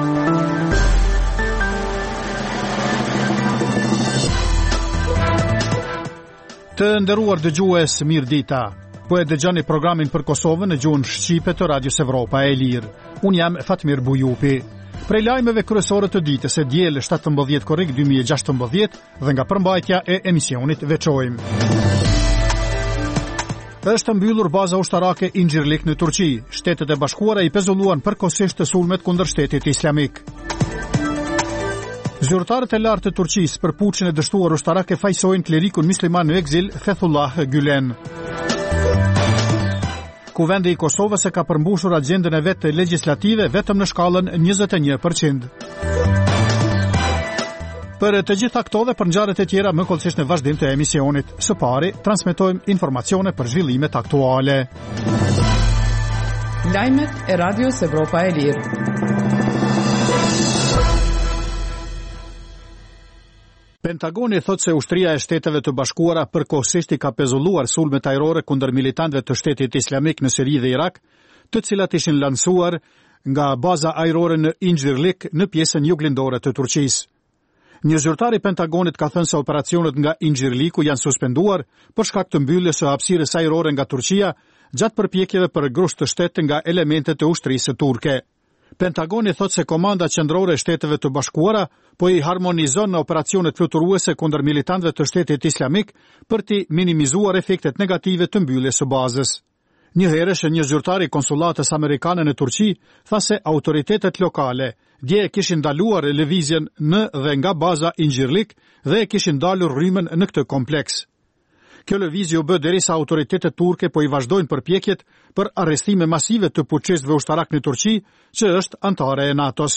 Të nderuar dëgjues, mirë dita. Po e dëgjoni programin për Kosovën në gjuhën shqipe të Radios Evropa e Lirë. Unë jam Fatmir Bujupi. Prej lajmeve kryesore të ditës e diel 17 korrik 2016 dhe nga përmbajtja e emisionit veçojmë. Është mbyllur baza ushtarake Incirlik në Turqi. Shtetet e Bashkuara i pezulluan përkohësisht të sulmet kundër Shtetit Islamik. Zyrtarët e lartë të Turqisë për puçin e dështuar ushtarak e fajsojnë klerikun musliman në ekzil Fethullah Gülen. Kuvendi i Kosovës e ka përmbushur agjendën e vetë legjislative vetëm në shkallën 21%. Për të gjitha këto dhe për ngjarjet e tjera më kollësisht në vazhdim të emisionit. Së pari, transmetojmë informacione për zhvillimet aktuale. Lajmet e Radios Evropa e Lirë. Pentagoni thot se ushtria e Shteteve të Bashkuara përkohësisht i ka pezulluar sulmet ajrore kundër militantëve të Shtetit Islamik në Siri dhe Irak, të cilat ishin lansuar nga baza ajrore në Incirlik në pjesën juglindore të Turqisë. Një zyrtar i Pentagonit ka thënë se operacionet nga Incirliku janë suspenduar për shkak të mbylljes së hapësirës ajrore nga Turqia gjatë përpjekjeve për grusht të shtetit nga elementet e ushtrisë turke. Pentagoni thot se komanda qendrore e Shteteve të Bashkuara po i harmonizon në operacionet fluturuese kundër militantëve të Shtetit Islamik për të minimizuar efektet negative të mbylljes së bazës. Një herësh një zyrtar i konsullatës amerikane në Turqi tha se autoritetet lokale dje e kishin ndaluar lëvizjen në dhe nga baza Incirlik dhe e kishin dalur rrymën në këtë kompleks. Kjo lëvizje u bë derisa autoritetet turke po i vazhdojnë përpjekjet për arrestime masive të puçistëve ushtarak në Turqi, që është antare e NATO-s.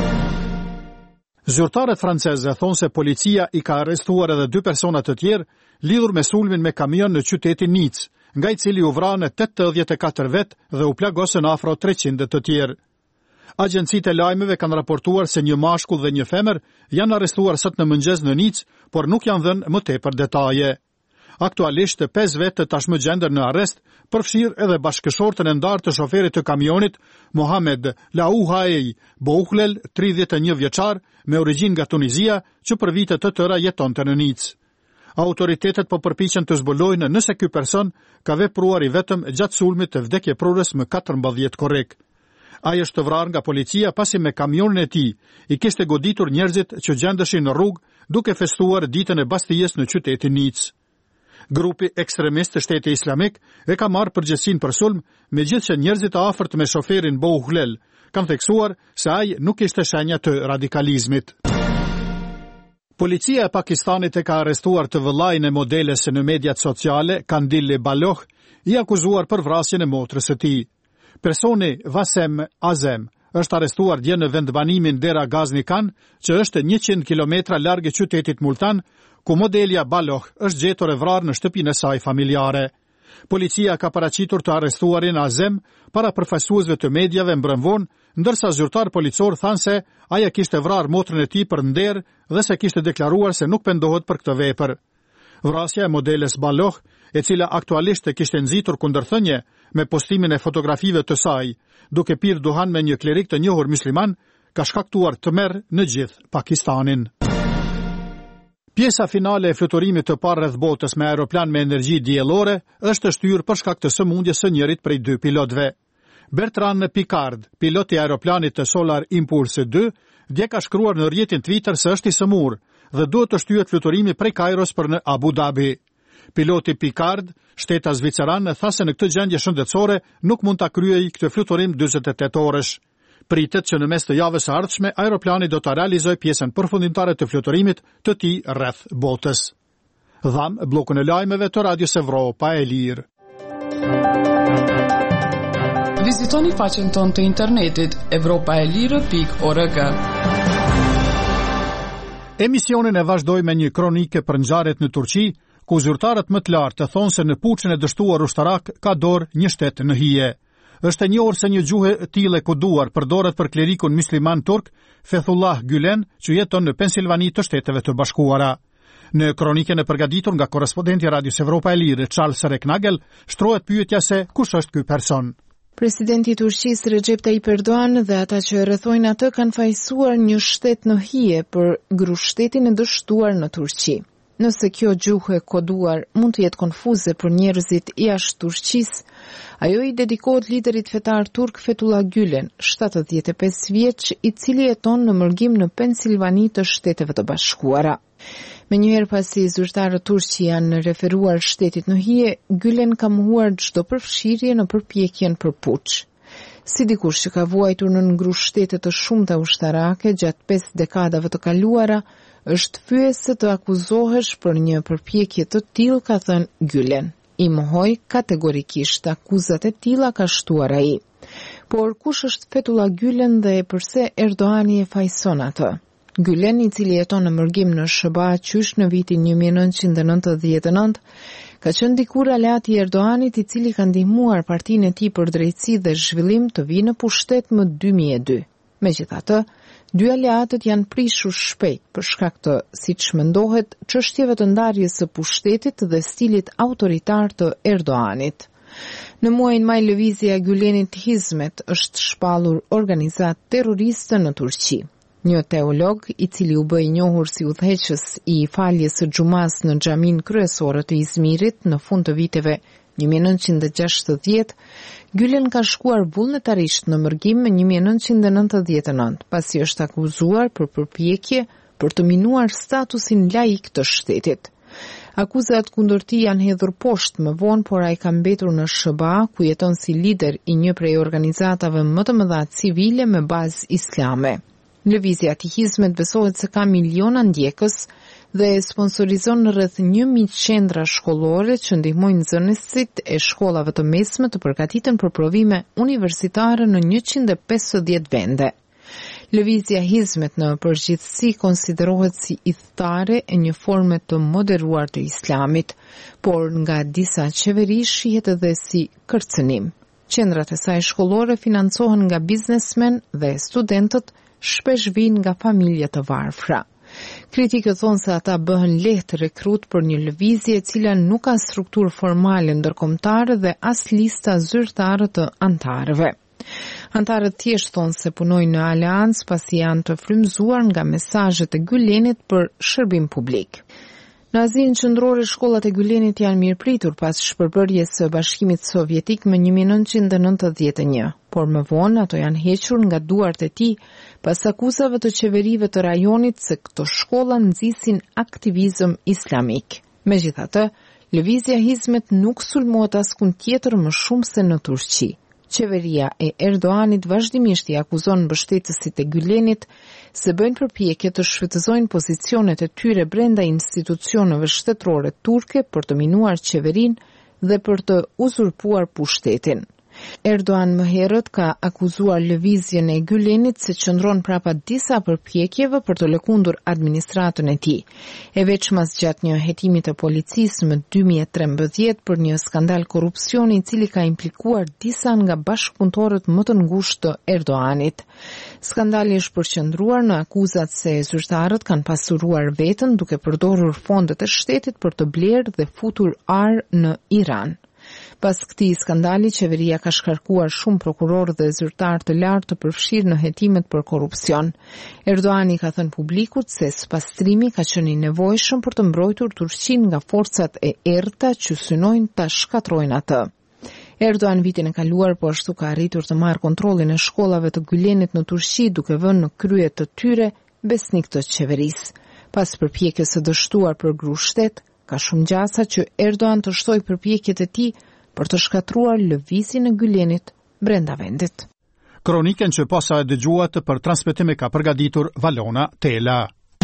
Zyrtarët franceze thonë se policia i ka arrestuar edhe 2 persona të tjerë lidhur me sulmin me kamion në qytetin Nice, nga i cili u vranë 84 vet dhe u plagosën afro 300 të tjerë. Agjencitë e lajmeve kanë raportuar se një mashkull dhe një femër janë arrestuar sot në mëngjes në Nice, por nuk janë dhënë më tepër detaje. Aktualisht 5 vetë tashmë gjender në arrest, përfshirë edhe bashkëshortën e ndarë të shoferit të kamionit, Mohamed Laouhaej Bouhlel, 31 vjeçar, me origjinë nga Tunizia, që për vite të tëra jetonte në Nice. Autoritetet po përpiqen të zbulojnë nëse ky person ka vepruar i vetëm gjatë sulmit të vdekjeprurës më 14 korrik. Ai është vrarë nga policia pasi me kamionin e tij i kishte goditur njerëzit që gjendeshin në rrugë duke festuar ditën e Bastijes në qytetin Nice. Grupi ekstremist të Shtetit Islamik e ka marrë përgjegjësinë për sulm, megjithëse njerëzit e afërt me shoferin Bouhlel kanë theksuar se ai nuk ishte shenja të radikalizmit. Policia e Pakistanit e ka arrestuar të vëllain e modeles në mediat sociale, Kandil Baloch, i akuzuar për vrasjen e motrës së tij. Personi Vasem Azem është arrestuar dje në vendbanimin Dera Ghazni Khan, që është 100 kilometra larg qytetit Multan, ku modelja Baloch është gjetur e vrarë në shtëpinë e saj familjare. Policia ka paraqitur të arrestuarin Azem para përfaqësuesve të mediave mbrëmvon, ndërsa zyrtar policor thanë se ajo kishte vrarë motrën e tij për nder dhe se kishte deklaruar se nuk pendohet për këtë vepër. Vrasja e modeles Baloch, e cila aktualisht kishte nxitur kundërthënie me postimin e fotografive të saj, duke pirë duhan me një klerik të njohur musliman, ka shkaktuar tmerr në gjithë Pakistanin. Pjesa finale e fluturimit të parë rreth botës me aeroplan me energji diellore është shtyrë për shkak të sëmundjes së njërit prej 2 pilotëve. Bertrand Piccard, piloti i aeroplanit të Solar Impulse 2, dje ka shkruar në rrjetin Twitter se është i sëmurë dhe duhet të shtyhet fluturimi prej Kairos për në Abu Dhabi. Piloti Piccard, shteta zviceran, tha se në këtë gjendje shëndetësore nuk mund ta kryejë këtë fluturim 48 orësh. Pritet që në mes të javës së ardhshme aeroplani do të realizojë pjesën përfundimtare të fluturimit të tij rreth botës. Dham bllokun e lajmeve të Radios Evropa e Lirë. Vizitoni faqen tonë të internetit europaelire.org. Emisionin e vazhdoi me një kronike për ngjarjet në Turqi, ku zyrtarët më të lartë thonë se në puçin e dështuar ushtarak ka dorë një shtet në hije. Është e njohur se një gjuhë e tillë e koduar përdoret për klerikun musliman turk Fethullah Gülen, që jeton në Pensilvani të Shteteve të Bashkuara. Në kronikën e përgatitur nga korrespondenti i Radios Evropa e Lirë, Charles Reknagel, shtrohet pyetja se kush është ky person. Presidenti i Turqisë Recep Tayyip Erdogan dhe ata që rrethojnë atë kanë fajsuar një shtet në hije për grushtetin e dështuar në Turqi. Nëse kjo gjuhë e koduar mund të jetë konfuze për njerëzit jashtë Turqisë, ajo i dedikohet liderit fetar turk Fethullah Gülen, 75 vjeç, i cili jeton në mërgim në Pensilvani të Shteteve të Bashkuara. Menjëherë pasi zyrtarët turq janë referuar shtetit në hije, Gülen ka mohuar çdo përfshirje në përpjekjen për puç. Si dikush që ka vuajtur në ngrushtetete të shumta ushtarake gjatë 5 dekadave të kaluara, është fyese të akuzohesh për një përpjekje të tillë, ka thënë Gülen. I mohoi kategorikisht akuzat e tilla ka shtuar ai. Por kush është Fethullah Gülen dhe pse Erdoani e fajson atë? Gülen, i cili jeton në mërgim në SBA qysh në vitin 1999, ka qenë dikur aleat i Erdoanit, i cili ka ndihmuar partinë e tij për drejtësi dhe zhvillim të vinë në pushtet më 2002. Megjithatë, dy aleatët janë prishur shpejt për shkak të, siç mendohet, çështjeve të ndarjes së pushtetit dhe stilit autoritar të Erdoanit. Në muajin maj, lëvizja e Gülenit Hizmet është shpallur organizat terroriste në Turqi. Një teolog, i cili u bë i njohur si udhëheqës i faljes së xhumas në xhamin kryesore të Izmirit në fund të viteve 1960, Gülen ka shkuar vullnetarisht në mërgim në 1999, pasi është akuzuar për përpjekje për të minuar statusin laik të shtetit. Akuzat kundër tij janë hedhur poshtë më vonë, por ai ka mbetur në SBA, ku jeton si lider i një prej organizatave më të mëdha civile me bazë islame. Lëvizja e Hizmet besohet se ka miliona ndjekës dhe sponsorizon rreth 1000 qendra shkollore që ndihmojnë nxënësit e shkollave të mesme të përgatiten për provime universitare në 150 vende. Lëvizja Hizmet në përgjithësi konsiderohet si idhëtare e një forme të moderuar të islamit, por nga disa qeveri shihet edhe si kërcënim. Qendrat e saj shkollore financohen nga biznesmen dhe studentët shpesh vijnë nga familje të varfra. Kritikët thonë se ata bëhen lehtë rekrut për një lëvizje e cila nuk ka strukturë formale ndërkombëtare dhe as lista zyrtare të antarëve. Antarët thjesht thonë se punojnë në aleancë pasi janë të frymëzuar nga mesazhet e Gülenit për shërbim publik. Në Azinë qendrore, shkollat e Gülenit janë mirëpritur pas shpërbërjes së Bashkimit Sovjetik më 1991, por më vonë ato janë hequr nga duart e tij pas akuzave të qeverive të rajonit se këto shkolla nxisin aktivizëm islamik. Megjithatë, lëvizja Hizmet nuk sulmohet askund tjetër më shumë se në Turqi. Qeveria e Erdoanit vazhdimisht i akuzon mbështetësit e Gülenit se bëjnë përpjekje të shfrytëzojnë pozicionet e tyre brenda institucioneve shtetërore turke për të minuar qeverinë dhe për të uzurpuar pushtetin. Erdogan më herët ka akuzuar lëvizjen e Gülenit se qëndron prapa disa përpjekjeve për të lëkundur administratën e tij. E veçmas gjatë një hetimi të policisë më 2013 për një skandal korrupsioni i cili ka implikuar disa nga bashkëpunëtorët më të ngushtë të Erdoganit. Skandali është përqendruar në akuzat se zyrtarët kanë pasuruar veten duke përdorur fondet e shtetit për të blerë dhe futur ar në Iran. Pas këtij skandali, qeveria ka shkarkuar shumë prokurorë dhe zyrtarë të lartë të përfshirë në hetimet për korrupsion. Erdoani ka thënë publikut se pastrimi ka qenë i nevojshëm për të mbrojtur Turqinë nga forcat e errëta që synojnë ta shkatrojnë atë. Erdogan vitin e kaluar po ashtu ka arritur të marrë kontrollin e shkollave të Gülenit në Turqi, duke vënë në krye të tyre besnik të qeverisë. Pas përpjekjes së dështuar për grushtet, ka shumë gjasa që Erdogan të shtoj përpjekjet e tij për të shkatruar lëvizjen e Gülenit brenda vendit. Kronikën që posa e dëgjuat për transmetim e ka përgatitur Valona Tela.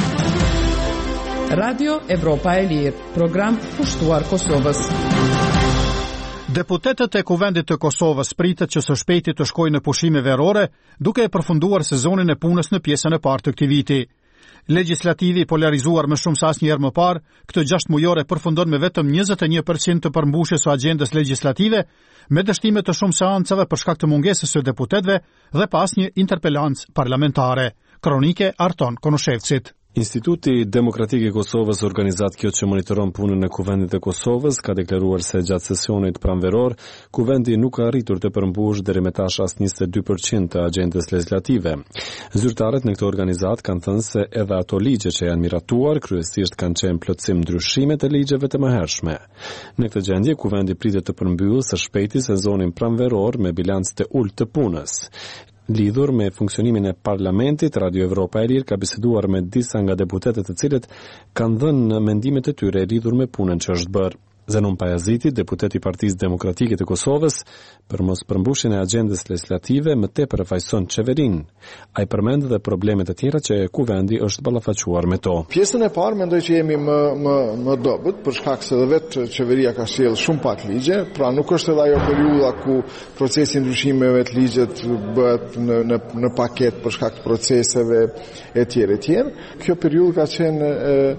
Radio Evropa e Lirë, program pushtuar Kosovës. Deputetët e Kuvendit të Kosovës pritet që së shpejti të shkojnë në pushime verore, duke e përfunduar sezonin e punës në pjesën e parë të këtij viti. Legislativi polarizuar më shumë se asnjëherë më parë, këtë 6 mujore përfundon me vetëm 21% të përmbushjes së agjendës legjislative, me dështime të shumë seancave për shkak të mungesës së deputetëve dhe pa asnjë interpelancë parlamentare. Kronike Arton Konushevcit. Instituti Demokratik i Kosovës, organizatë që monitoron punën e Kuvendit të Kosovës, ka deklaruar se gjatë sesionit pranveror, Kuvendi nuk ka arritur të përmbush deri më tash as 22% të agjendës legislative. Zyrtarët në këtë organizatë kanë thënë se edhe ato ligje që janë miratuar, kryesisht kanë qenë plotësim ndryshime të ligjeve të mëhershme. Në këtë gjendje, Kuvendi pritet të përmbyllë së shpejti sezonin pranveror me bilanc të ulët të punës. Lidhur me funksionimin e parlamentit, Radio Evropa e Lirë ka biseduar me disa nga deputetët të cilët kanë dhënë mendimet e tyre lidhur me punën që është bërë. Zenon Pajaziti, deputet i Partisë Demokratike të Kosovës, për mos përmbushjen e agjendës legislative më tepër fajson qeverinë. Ai përmend edhe problemet e tjera që Kuvendi është ballafaquar me to. Pjesën e parë mendoj që jemi më dobët, për shkak se edhe vetë qeveria ka sjellë shumë pak ligje, pra nuk është edhe ajo periudha ku procesi i ndryshimeve të ligjet bëhet në paketë për shkak të proceseve e tjera. Kjo periudhë ka qenë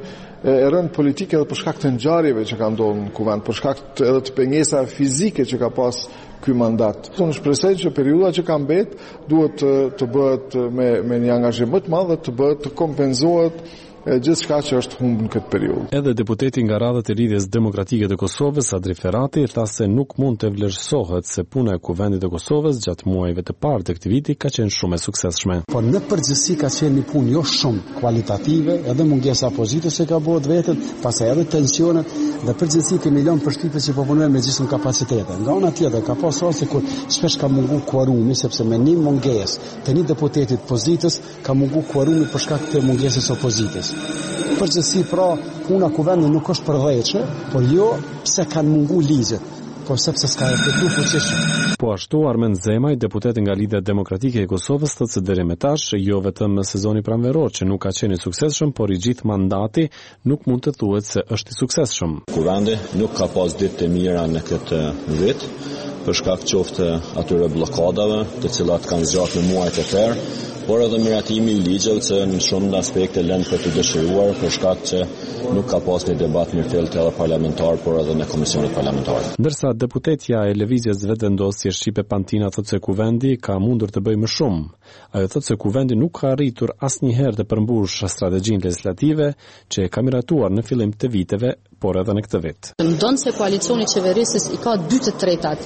e rënd politike edhe për shkak të ngjarjeve që kanë ndodhur në Kuvend, për shkak edhe të pengesave fizike që ka pas ky mandat. Unë shpresoj që periudha që ka mbet duhet të bëhet me një angazhim më të madh dhe të bëhet të kompenzohet gjithçka që është humbur në këtë periudhë. Edhe deputeti nga radhët e Lidhjes Demokratike të Kosovës, Adri Ferrati, tha se nuk mund të vlerësohet se puna e Kuvendit të Kosovës gjatë muajve të parë të këtij viti ka qenë shumë e suksesshme. Po në përgjithësi ka qenë një punë jo shumë kualitative, edhe mungesa pozitës që ka bërë vetët, pastaj edhe tensionet dhe përgjithësi kemi lënë përshtypjen që po punojmë me gjithë kapacitete. Nga ana tjetër ka pasur raste kur shpesh ka munguar kuorumi, sepse me një mungesë të një deputetit pozitës ka munguar kuorumi për shkak të mungesës opozitës. Përgjithësi pra puna Kuvendit nuk është përvejshme, por jo pse kanë munguar ligjet, por sepse s'ka reflektuar fuqishëm. Po ashtu Armen Zemaj, deputeti nga Lidhja Demokratike e Kosovës, thotë se deri më tash jo vetëm sezoni pranveror që nuk ka qenë i suksesshëm, por i gjithë mandati nuk mund të thuhet se është i suksesshëm. Kuvendi nuk ka pas ditë të mira në këtë vit, për shkak qoftë atyre bllokadave, të cilat kanë zgjatur në muajt e tërë, por edhe miratimi i ligjeve që në shumë aspekte lënë për të dëshiruar për shkak që nuk ka pas një debat mirëfillt edhe parlamentar, por edhe në komisionet parlamentare. Ndërsa deputetja e Lëvizjes Vetëvendosje Shqipe Pantina thotë se Kuvendi ka mundur të bëjë më shumë. Ajo thotë se Kuvendi nuk ka arritur asnjëherë të përmbush strategjinë legislative që e ka miratuar në fillim të viteve, por edhe në këtë vit. Ndonë se koalicioni qeverisës i ka 2/3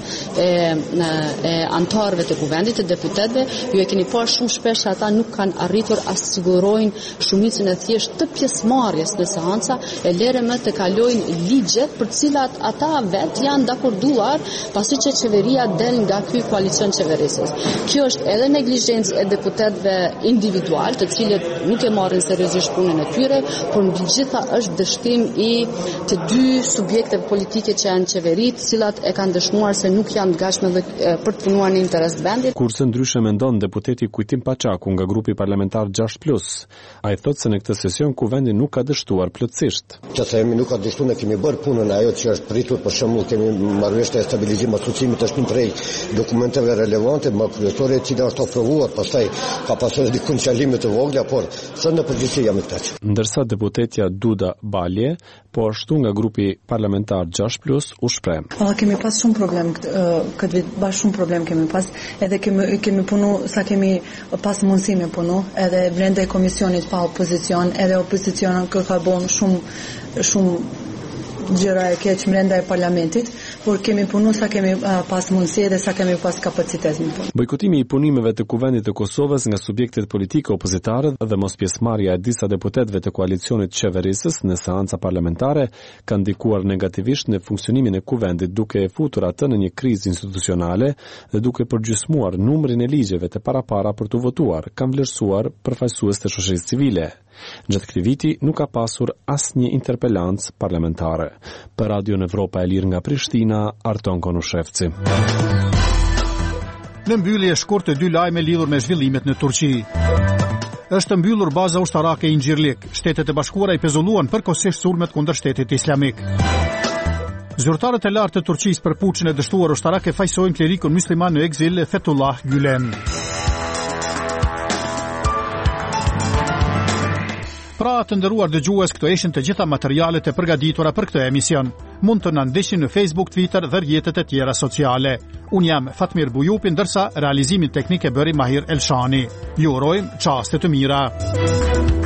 e antarëve të Kuvendit, të deputetëve, ju e keni parë shumë shpesh ata nuk kanë arritur assigurojnë shumicën e thjesht të pjesëmarrjes në seanca e lere më të kalojnë ligjet për cilat ata vetë janë dakorduar pasi që qeveria del nga ky koalicion qeverisës. Kjo është edhe neglizhencë e deputetëve individual, të cilët nuk e marrin seriozisht punën e tyre, por mbi gjitha është dështim i të dy subjekteve politike që janë qeveri, të cilat e kanë dëshmuar se nuk janë të gatshme për të punuar në interes të vendit. Kurse ndryshe mendon deputeti Kujtim Paçaku nga grupi parlamentar 6+. Ai thotë se në këtë sesion Kuvendi nuk ka dështuar plotësisht. Që themi nuk ka dështuar, ne kemi bërë punën ajo që është pritur, për shembull kemi marrëveshje e stabilizimit të asociimit të shpinë prej dokumenteve relevante, më kryesore që është ofruar, pastaj ka pasur diku çalime të vogla, por sa në përgjithësi jam i këtij. Ndërsa deputetja Duda Balje, po ashtu nga grupi parlamentar 6+ u shpreh. Kemi pas shumë problem këtë vit, shumë problem kemi pas, edhe kemi punu sa kemi pas mundësi me punu, edhe brenda e komisionit pa opozicion, edhe opozicionin ka bon shumë gjëra e keq brenda e parlamentit, por kemi punu sa kemi pas mundësi dhe sa kemi pas kapacitet në punë. Bojkotimi i punimeve të Kuvendit të Kosovës nga subjektet politike opozitare dhe mos pjesëmarrja e disa deputetëve të koalicionit qeverisës në seanca parlamentare ka ndikuar negativisht në funksionimin e Kuvendit, duke e futur atë në një krizë institucionale dhe duke përgjysmuar numrin e ligjeve të parapara për të votuar, kanë vlerësuar përfaqësues të shoqërisë civile. Gjatë këtij viti nuk ka pasur asnjë interpelancë parlamentare. Për Radio Evropa e Lirë nga Prishtina, Arton Konushevci. Në mbyllje e shkurtë 2 lajme lidhur me zhvillimet në Turqi. Është mbyllur baza ushtarake e Incirlik. Shtetet e Bashkuara i pezulluan përkohësisht sulmet kundër Shtetit Islamik. Zyrtarët e lartë të Turqisë për puçin e dështuar ushtarake fajsojnë klerikun musliman në ekzil Fethullah Gülen. Pra të nderuar dëgjues, këto ishin të gjitha materialet e përgatitura për këtë emision. Mund të na ndiqni në Facebook, Twitter dhe rrjetet e tjera sociale. Unë jam Fatmir Bujupi, ndërsa realizimin teknik e bëri Mahir Elshani. Ju urojmë çaste të mira.